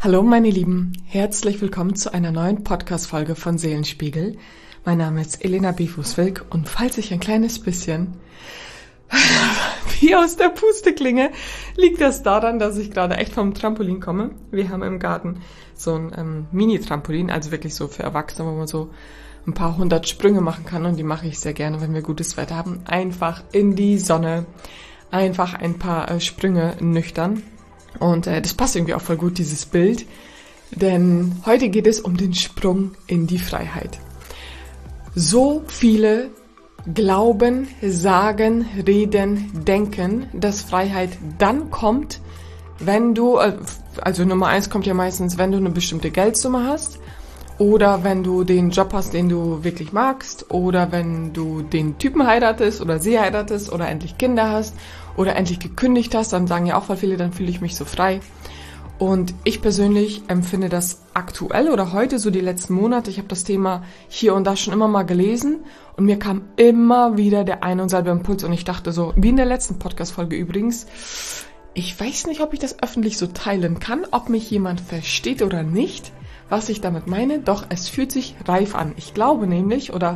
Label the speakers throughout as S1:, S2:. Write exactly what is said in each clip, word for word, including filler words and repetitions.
S1: Hallo meine Lieben, herzlich willkommen zu einer neuen Podcast-Folge von Seelenspiegel. Mein Name ist Elena Befus-Wilk und falls ich ein kleines bisschen wie aus der Puste klinge, liegt das daran, dass ich gerade echt vom Trampolin komme. Wir haben im Garten so ein ähm, Mini-Trampolin, also wirklich so für Erwachsene, wo man so ein paar hundert Sprünge machen kann und die mache ich sehr gerne, wenn wir gutes Wetter haben. Einfach in die Sonne, einfach ein paar äh, Sprünge nüchtern. Und äh, das passt irgendwie auch voll gut, dieses Bild, denn heute geht es um den Sprung in die Freiheit. So viele glauben, sagen, reden, denken, dass Freiheit dann kommt, wenn du, also Nummer eins kommt ja meistens, wenn du eine bestimmte Geldsumme hast oder wenn du den Job hast, den du wirklich magst oder wenn du den Typen heiratest oder sie heiratest oder endlich Kinder hast oder endlich gekündigt hast, dann sagen ja auch voll viele, dann fühle ich mich so frei. Und ich persönlich empfinde das aktuell oder heute, so die letzten Monate, ich habe das Thema hier und da schon immer mal gelesen und mir kam immer wieder der ein und selbe Impuls und ich dachte so, wie in der letzten Podcast-Folge übrigens, ich weiß nicht, ob ich das öffentlich so teilen kann, ob mich jemand versteht oder nicht, was ich damit meine, doch es fühlt sich reif an. Ich glaube nämlich, oder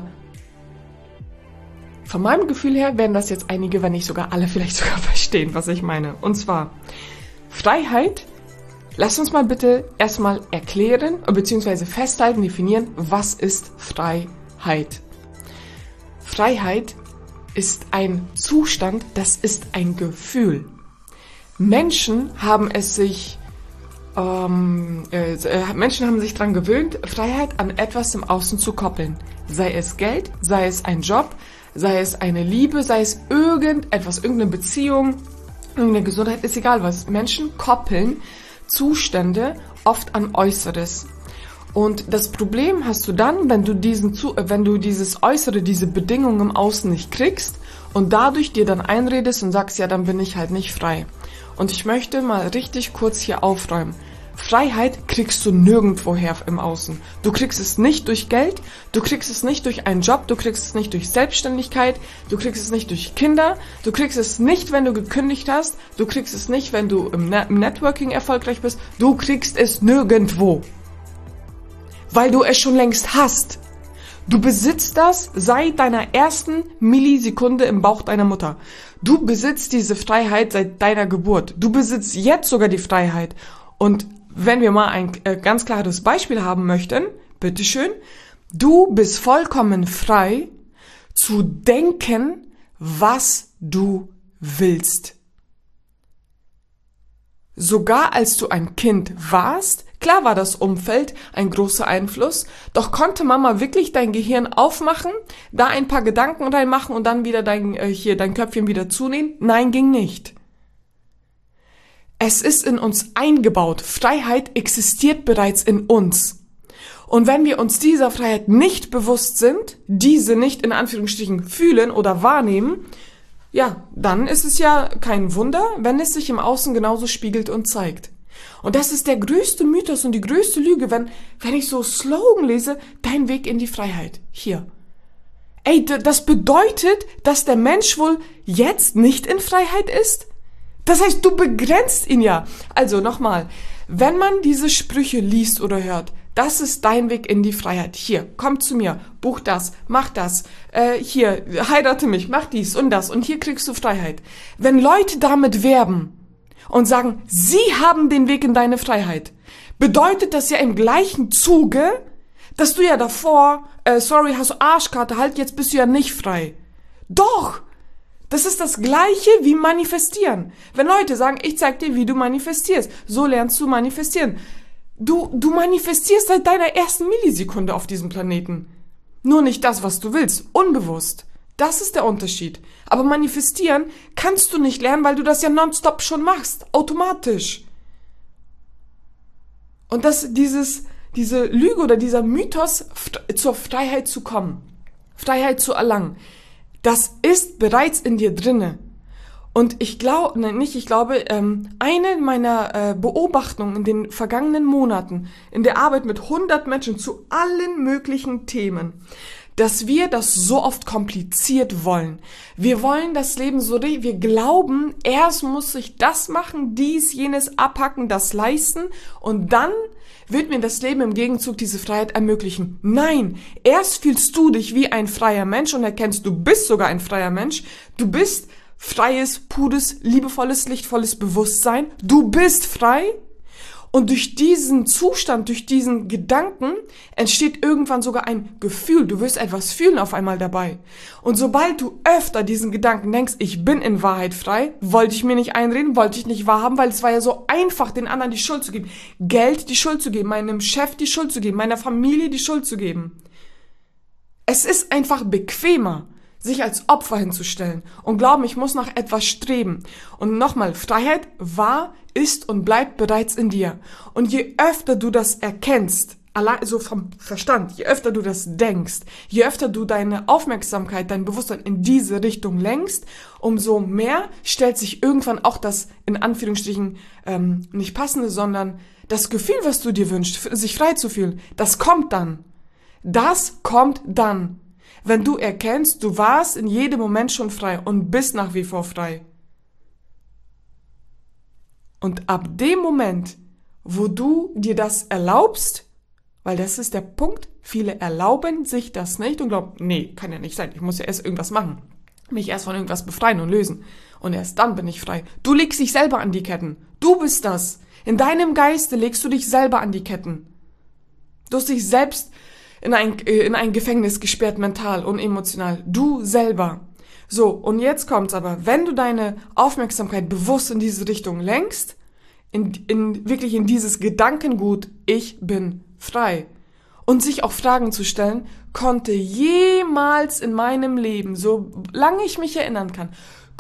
S1: von meinem Gefühl her werden das jetzt einige, wenn nicht sogar alle vielleicht sogar verstehen, was ich meine. Und zwar, Freiheit, lass uns mal bitte erstmal erklären, beziehungsweise festhalten, definieren, was ist Freiheit? Freiheit ist ein Zustand, das ist ein Gefühl. Menschen haben es sich, ähm, äh, Menschen haben sich daran gewöhnt, Freiheit an etwas im Außen zu koppeln. Sei es Geld, sei es ein Job, sei es eine Liebe, sei es irgendetwas, irgendeine Beziehung, irgendeine Gesundheit, ist egal was. Menschen koppeln Zustände oft an Äußeres. Und das Problem hast du dann, wenn du diesen, wenn du dieses Äußere, diese Bedingungen im Außen nicht kriegst und dadurch dir dann einredest und sagst, ja, dann bin ich halt nicht frei. Und ich möchte mal richtig kurz hier aufräumen. Freiheit kriegst du nirgendwoher im Außen. Du kriegst es nicht durch Geld, du kriegst es nicht durch einen Job, du kriegst es nicht durch Selbstständigkeit, du kriegst es nicht durch Kinder, du kriegst es nicht, wenn du gekündigt hast, du kriegst es nicht, wenn du im, Ne- im Networking erfolgreich bist, du kriegst es nirgendwo. Weil du es schon längst hast. Du besitzt das seit deiner ersten Millisekunde im Bauch deiner Mutter. Du besitzt diese Freiheit seit deiner Geburt. Du besitzt jetzt sogar die Freiheit. Und wenn wir mal ein äh, ganz klares Beispiel haben möchten, bitteschön, du bist vollkommen frei zu denken, was du willst. Sogar als du ein Kind warst, klar war das Umfeld ein großer Einfluss, doch konnte Mama wirklich dein Gehirn aufmachen, da ein paar Gedanken reinmachen und dann wieder dein, äh, hier dein Köpfchen wieder zunehmen? Nein, ging nicht. Es ist in uns eingebaut. Freiheit existiert bereits in uns. Und wenn wir uns dieser Freiheit nicht bewusst sind, diese nicht in Anführungsstrichen fühlen oder wahrnehmen, ja, dann ist es ja kein Wunder, wenn es sich im Außen genauso spiegelt und zeigt. Und das ist der größte Mythos und die größte Lüge, wenn, wenn ich so Slogan lese, dein Weg in die Freiheit. Hier. Ey, das bedeutet, dass der Mensch wohl jetzt nicht in Freiheit ist? Das heißt, du begrenzt ihn ja. Also nochmal, wenn man diese Sprüche liest oder hört, das ist dein Weg in die Freiheit. Hier, komm zu mir, buch das, mach das, äh, hier, heirate mich, mach dies und das und hier kriegst du Freiheit. Wenn Leute damit werben und sagen, sie haben den Weg in deine Freiheit, bedeutet das ja im gleichen Zuge, dass du ja davor, äh, sorry, hast du Arschkarte, halt, jetzt bist du ja nicht frei. Doch! Das ist das Gleiche wie manifestieren. Wenn Leute sagen, ich zeig dir, wie du manifestierst, so lernst du manifestieren. Du, du manifestierst seit deiner ersten Millisekunde auf diesem Planeten. Nur nicht das, was du willst, unbewusst. Das ist der Unterschied. Aber manifestieren kannst du nicht lernen, weil du das ja nonstop schon machst, automatisch. Und das, dieses, diese Lüge oder dieser Mythos, zur Freiheit zu kommen, Freiheit zu erlangen, das ist bereits in dir drinne. Und ich glaube, nein, nicht ich glaube, ähm, eine meiner äh, Beobachtungen in den vergangenen Monaten in der Arbeit mit hundert Menschen zu allen möglichen Themen, dass wir das so oft kompliziert wollen. Wir wollen das Leben so, wir glauben, erst muss ich das machen, dies, jenes abhacken, das leisten und dann wird mir das Leben im Gegenzug diese Freiheit ermöglichen. Nein, erst fühlst du dich wie ein freier Mensch und erkennst, du bist sogar ein freier Mensch. Du bist freies, pures, liebevolles, lichtvolles Bewusstsein. Du bist frei. Und durch diesen Zustand, durch diesen Gedanken entsteht irgendwann sogar ein Gefühl. Du wirst etwas fühlen auf einmal dabei. Und sobald du öfter diesen Gedanken denkst, ich bin in Wahrheit frei, wollte ich mir nicht einreden, wollte ich nicht wahrhaben, weil es war ja so einfach, den anderen die Schuld zu geben. Geld die Schuld zu geben, meinem Chef die Schuld zu geben, meiner Familie die Schuld zu geben. Es ist einfach bequemer, sich als Opfer hinzustellen und glauben, ich muss nach etwas streben. Und nochmal, Freiheit war, ist und bleibt bereits in dir. Und je öfter du das erkennst, allein so vom Verstand, je öfter du das denkst, je öfter du deine Aufmerksamkeit, dein Bewusstsein in diese Richtung lenkst, umso mehr stellt sich irgendwann auch das, in Anführungsstrichen, ähm, nicht passende, sondern das Gefühl, was du dir wünschst, sich frei zu fühlen, das kommt dann. Das kommt dann. Wenn du erkennst, du warst in jedem Moment schon frei und bist nach wie vor frei. Und ab dem Moment, wo du dir das erlaubst, weil das ist der Punkt, viele erlauben sich das nicht und glauben, nee, kann ja nicht sein, ich muss ja erst irgendwas machen, mich erst von irgendwas befreien und lösen und erst dann bin ich frei. Du legst dich selber an die Ketten, du bist das. In deinem Geiste legst du dich selber an die Ketten. Du hast dich selbst in ein, in ein Gefängnis gesperrt, mental und emotional. Du selber. So, und jetzt kommt's aber, wenn du deine Aufmerksamkeit bewusst in diese Richtung lenkst, in, in, wirklich in dieses Gedankengut, ich bin frei, und sich auch Fragen zu stellen, konnte jemals in meinem Leben, solange ich mich erinnern kann,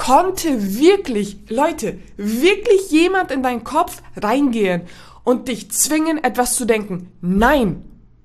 S1: konnte wirklich, Leute, wirklich jemand in deinen Kopf reingehen und dich zwingen, etwas zu denken? Nein.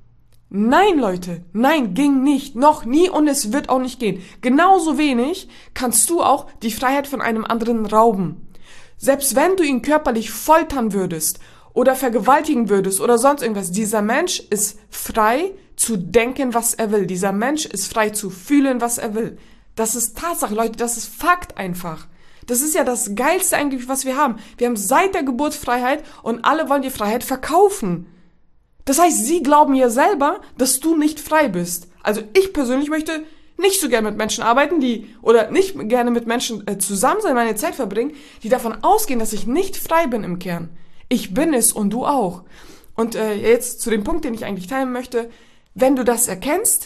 S1: Nein, Leute, nein, ging nicht, noch nie und es wird auch nicht gehen. Genauso wenig kannst du auch die Freiheit von einem anderen rauben. Selbst wenn du ihn körperlich foltern würdest oder vergewaltigen würdest oder sonst irgendwas, dieser Mensch ist frei zu denken, was er will. Dieser Mensch ist frei zu fühlen, was er will. Das ist Tatsache, Leute, das ist Fakt einfach. Das ist ja das Geilste eigentlich, was wir haben. Wir haben seit der Geburt Freiheit und alle wollen die Freiheit verkaufen. Das heißt, sie glauben ja selber, dass du nicht frei bist. Also ich persönlich möchte nicht so gerne mit Menschen arbeiten, die, oder nicht gerne mit Menschen äh, zusammen sein, meine Zeit verbringen, die davon ausgehen, dass ich nicht frei bin im Kern. Ich bin es und du auch. Und äh, jetzt zu dem Punkt, den ich eigentlich teilen möchte, wenn du das erkennst,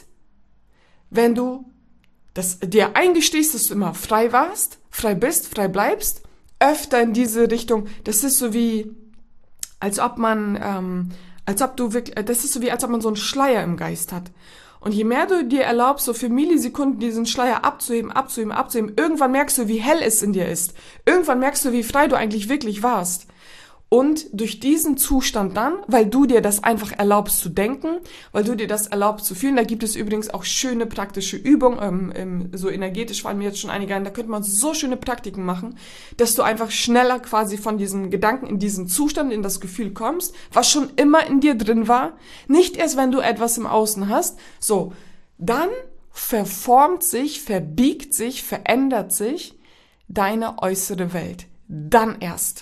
S1: wenn du das dir eingestehst, dass du immer frei warst, frei bist, frei bleibst, öfter in diese Richtung, das ist so wie, als ob man, ähm, als ob du wirklich, das ist so wie, als ob man so einen Schleier im Geist hat. Und je mehr du dir erlaubst, so für Millisekunden diesen Schleier abzuheben, abzuheben, abzuheben, irgendwann merkst du, wie hell es in dir ist. Irgendwann merkst du, wie frei du eigentlich wirklich warst. Und durch diesen Zustand dann, weil du dir das einfach erlaubst zu denken, weil du dir das erlaubst zu fühlen, da gibt es übrigens auch schöne praktische Übungen, ähm, ähm, so energetisch fallen mir jetzt schon einige ein, da könnte man so schöne Praktiken machen, dass du einfach schneller quasi von diesen Gedanken in diesen Zustand, in das Gefühl kommst, was schon immer in dir drin war, nicht erst, wenn du etwas im Außen hast, so, dann verformt sich, verbiegt sich, verändert sich deine äußere Welt. Dann erst.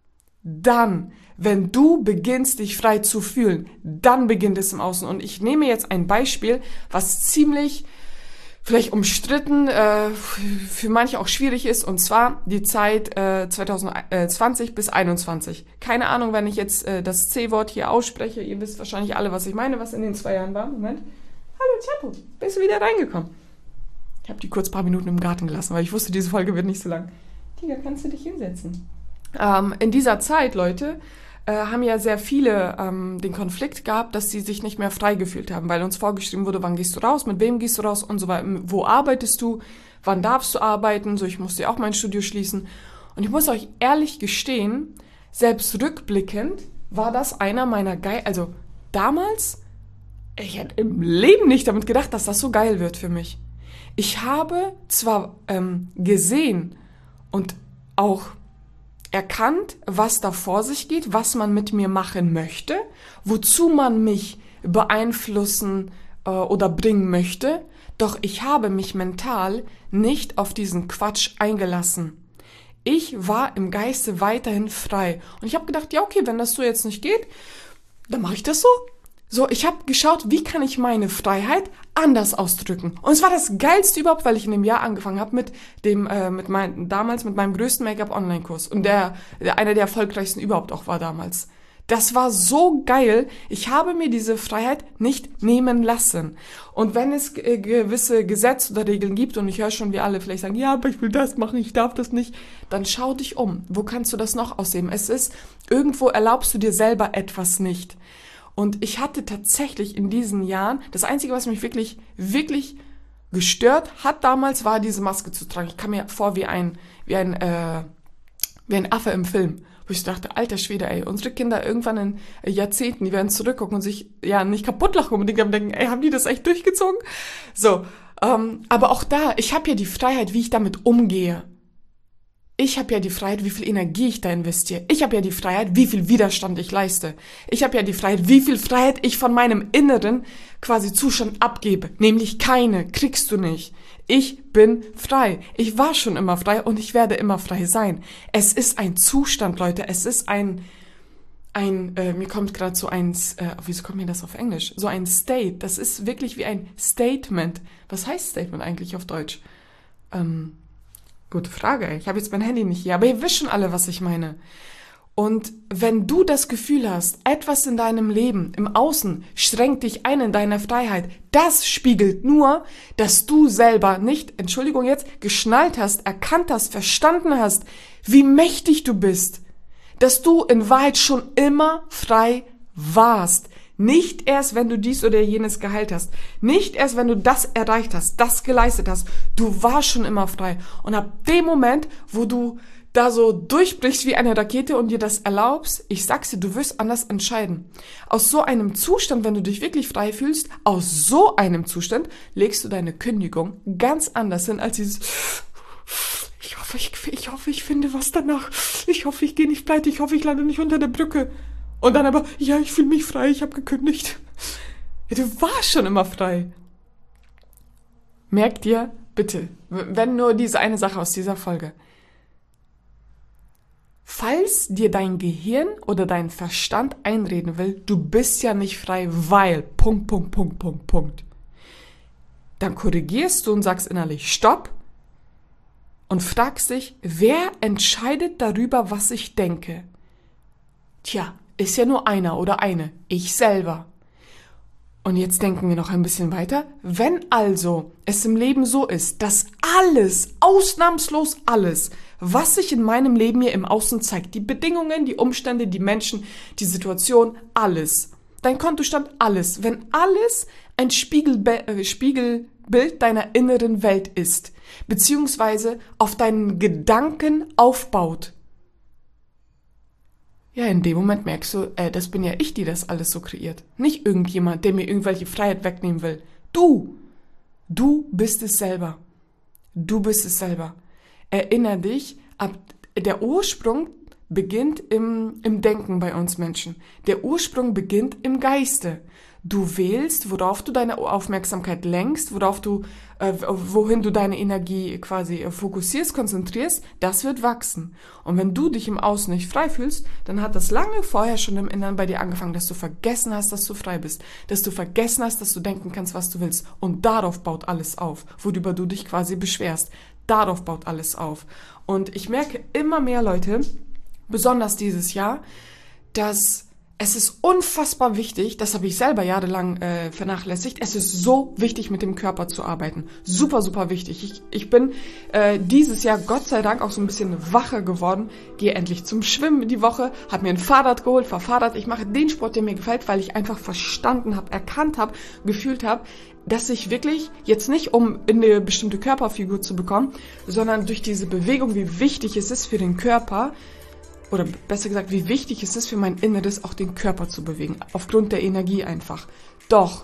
S1: Dann, wenn du beginnst, dich frei zu fühlen, dann beginnt es im Außen. Und ich nehme jetzt ein Beispiel, was ziemlich vielleicht umstritten, äh, für manche auch schwierig ist, und zwar die Zeit äh, zwanzig zwanzig bis einundzwanzig. Keine Ahnung, wenn ich jetzt äh, das C-Wort hier ausspreche, ihr wisst wahrscheinlich alle, was ich meine, was in den zwei Jahren war. Moment. Hallo Chapo, bist du wieder reingekommen? Ich habe die kurz ein paar Minuten im Garten gelassen, weil ich wusste, diese Folge wird nicht so lang. Tiger, kannst du dich hinsetzen? Ähm, in dieser Zeit, Leute, äh, haben ja sehr viele ähm, den Konflikt gehabt, dass sie sich nicht mehr frei gefühlt haben, weil uns vorgeschrieben wurde, wann gehst du raus, mit wem gehst du raus und so weiter, wo arbeitest du, wann darfst du arbeiten, so, ich musste ja auch mein Studio schließen. Und ich muss euch ehrlich gestehen, selbst rückblickend war das einer meiner geil, also damals, ich hätte im Leben nicht damit gedacht, dass das so geil wird für mich. Ich habe zwar ähm, gesehen und auch erkannt, was da vor sich geht, was man mit mir machen möchte, wozu man mich beeinflussen äh, oder bringen möchte, Doch ich habe mich mental nicht auf diesen Quatsch eingelassen. Ich war im Geiste weiterhin frei. Und ich habe gedacht, ja okay, wenn das so jetzt nicht geht, dann mache ich das so. So, ich habe geschaut, wie kann ich meine Freiheit anders ausdrücken. Und es war das Geilste überhaupt, weil ich in dem Jahr angefangen habe mit dem, äh, mit meinem, damals mit meinem größten Make-up-Online-Kurs. Und der, der, einer der erfolgreichsten überhaupt auch war damals. Das war so geil. Ich habe mir diese Freiheit nicht nehmen lassen. Und wenn es äh, gewisse Gesetze oder Regeln gibt, und ich höre schon, wie alle vielleicht sagen, ja, aber ich will das machen, ich darf das nicht, dann schau dich um. Wo kannst du das noch ausleben? Es ist, irgendwo erlaubst du dir selber etwas nicht. Und ich hatte tatsächlich in diesen Jahren, das Einzige, was mich wirklich, wirklich gestört hat damals, war diese Maske zu tragen. Ich kam mir vor wie ein, wie ein, äh, wie ein Affe im Film. Wo ich dachte, alter Schwede, ey, unsere Kinder irgendwann in Jahrzehnten, die werden zurückgucken und sich, ja, nicht kaputt lachen unbedingt, aber denken, ey, haben die das echt durchgezogen? So, ähm, aber auch da, ich habe ja die Freiheit, wie ich damit umgehe. Ich habe ja die Freiheit, wie viel Energie ich da investiere. Ich habe ja die Freiheit, wie viel Widerstand ich leiste. Ich habe ja die Freiheit, wie viel Freiheit ich von meinem inneren quasi Zustand abgebe. Nämlich keine, kriegst du nicht. Ich bin frei. Ich war schon immer frei und ich werde immer frei sein. Es ist ein Zustand, Leute. Es ist ein, ein, äh, mir kommt gerade so ein, äh, wieso kommt mir das auf Englisch? So ein State. Das ist wirklich wie ein Statement. Was heißt Statement eigentlich auf Deutsch? Ähm, Gute Frage, ey. Ich habe jetzt mein Handy nicht hier, aber ihr wisst schon alle, was ich meine. Und wenn du das Gefühl hast, etwas in deinem Leben, im Außen, schränkt dich ein in deiner Freiheit, das spiegelt nur, dass du selber nicht, Entschuldigung jetzt, geschnallt hast, erkannt hast, verstanden hast, wie mächtig du bist. Dass du in Wahrheit schon immer frei warst. Nicht erst, wenn du dies oder jenes geheilt hast. Nicht erst, wenn du das erreicht hast, das geleistet hast. Du warst schon immer frei. Und ab dem Moment, wo du da so durchbrichst wie eine Rakete und dir das erlaubst, ich sag's dir, du wirst anders entscheiden. Aus so einem Zustand, wenn du dich wirklich frei fühlst, aus so einem Zustand legst du deine Kündigung ganz anders hin als dieses ich hoffe, ich, ich hoffe, ich finde was danach. Ich hoffe, ich gehe nicht pleite. Ich hoffe, ich lande nicht unter der Brücke. Und dann aber, ja, ich fühle mich frei, ich habe gekündigt. Ja, du warst schon immer frei. Merkt dir, bitte, wenn nur diese eine Sache aus dieser Folge. Falls dir dein Gehirn oder dein Verstand einreden will, du bist ja nicht frei, weil, Punkt, Punkt, Punkt, Punkt, Punkt. Dann korrigierst du und sagst innerlich, stopp, und fragst dich, wer entscheidet darüber, was ich denke? Tja, ist ja nur einer oder eine, ich selber. Und jetzt denken wir noch ein bisschen weiter. Wenn also es im Leben so ist, dass alles, ausnahmslos alles, was sich in meinem Leben hier im Außen zeigt, die Bedingungen, die Umstände, die Menschen, die Situation, alles, dein Kontostand, alles, wenn alles ein Spiegelbe- äh, Spiegelbild deiner inneren Welt ist, beziehungsweise auf deinen Gedanken aufbaut, ja, in dem Moment merkst du, äh, das bin ja ich, die das alles so kreiert. Nicht irgendjemand, der mir irgendwelche Freiheit wegnehmen will. Du, du bist es selber. Du bist es selber. Erinner dich, ab, der Ursprung beginnt im, im Denken bei uns Menschen. Der Ursprung beginnt im Geiste. Du wählst, worauf du deine Aufmerksamkeit lenkst, worauf du, äh, wohin du deine Energie quasi äh, fokussierst, konzentrierst, das wird wachsen. Und wenn du dich im Außen nicht frei fühlst, dann hat das lange vorher schon im Inneren bei dir angefangen, dass du vergessen hast, dass du frei bist, dass du vergessen hast, dass du denken kannst, was du willst. Und darauf baut alles auf, worüber du dich quasi beschwerst. Darauf baut alles auf. Und ich merke immer mehr Leute, besonders dieses Jahr, dass es ist unfassbar wichtig, das habe ich selber jahrelang äh, vernachlässigt, es ist so wichtig, mit dem Körper zu arbeiten. Super, super wichtig. Ich, ich bin äh, dieses Jahr Gott sei Dank auch so ein bisschen wacher geworden, gehe endlich zum Schwimmen die Woche, habe mir ein Fahrrad geholt, fahr Fahrrad, ich mache den Sport, der mir gefällt, weil ich einfach verstanden habe, erkannt habe, gefühlt habe, dass ich wirklich jetzt nicht, um eine bestimmte Körperfigur zu bekommen, sondern durch diese Bewegung, wie wichtig es ist für den Körper, oder besser gesagt, wie wichtig es ist für mein Inneres, auch den Körper zu bewegen, aufgrund der Energie einfach. Doch,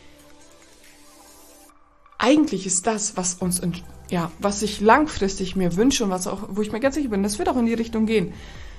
S1: eigentlich ist das, was uns, in, ja, was ich langfristig mir wünsche und was auch, wo ich mir ganz sicher bin, das wird auch in die Richtung gehen.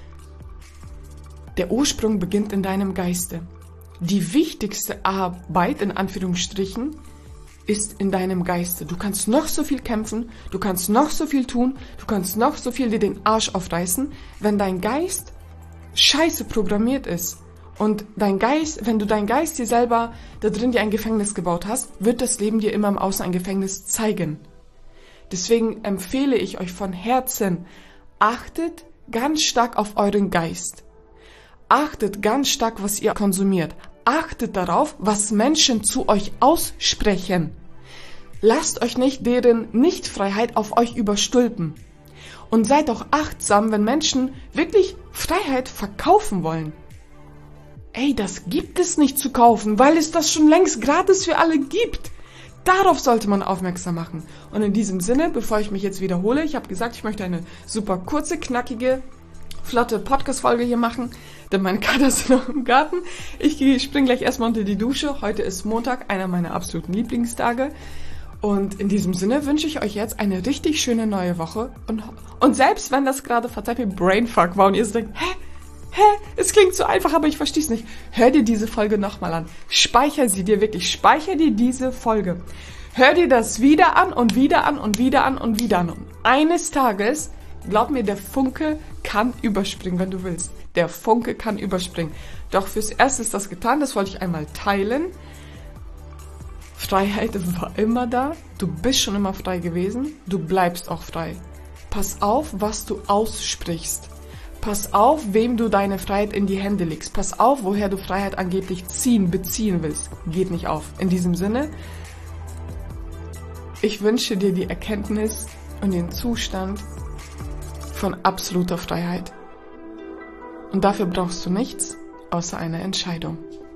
S1: Der Ursprung beginnt in deinem Geiste. Die wichtigste Arbeit, in Anführungsstrichen, ist in deinem Geiste. Du kannst noch so viel kämpfen, du kannst noch so viel tun, du kannst noch so viel dir den Arsch aufreißen, wenn dein Geist scheiße programmiert ist und dein Geist, wenn du dein Geist dir selber da drin dir ein Gefängnis gebaut hast, wird das Leben dir immer im Außen ein Gefängnis zeigen. Deswegen empfehle ich euch von Herzen, achtet ganz stark auf euren Geist. Achtet ganz stark, was ihr konsumiert. Achtet darauf, was Menschen zu euch aussprechen. Lasst euch nicht deren Nichtfreiheit auf euch überstülpen. Und seid auch achtsam, wenn Menschen wirklich Freiheit verkaufen wollen. Ey, das gibt es nicht zu kaufen, weil es das schon längst gratis für alle gibt. Darauf sollte man aufmerksam machen. Und in diesem Sinne, bevor ich mich jetzt wiederhole, ich habe gesagt, ich möchte eine super kurze, knackige, flotte Podcast-Folge hier machen, denn meine Kater sind noch im Garten. Ich springe gleich erstmal unter die Dusche. Heute ist Montag, einer meiner absoluten Lieblingstage. Und in diesem Sinne wünsche ich euch jetzt eine richtig schöne neue Woche. Und, und selbst wenn das gerade, verzeiht mir, Brainfuck war und ihr so denkt, hä? Hä? Es klingt so einfach, aber ich verstehe es nicht. Hör dir diese Folge nochmal an. Speicher sie dir wirklich. Speicher dir diese Folge. Hör dir das wieder an und wieder an und wieder an und wieder an. Und eines Tages, glaub mir, der Funke kann überspringen, wenn du willst. Der Funke kann überspringen. Doch fürs Erste ist das getan. Das wollte ich einmal teilen. Freiheit war immer da. Du bist schon immer frei gewesen. Du bleibst auch frei. Pass auf, was du aussprichst. Pass auf, wem du deine Freiheit in die Hände legst. Pass auf, woher du Freiheit angeblich ziehen, beziehen willst. Geht nicht auf. In diesem Sinne, ich wünsche dir die Erkenntnis und den Zustand von absoluter Freiheit. Und dafür brauchst du nichts außer eine Entscheidung.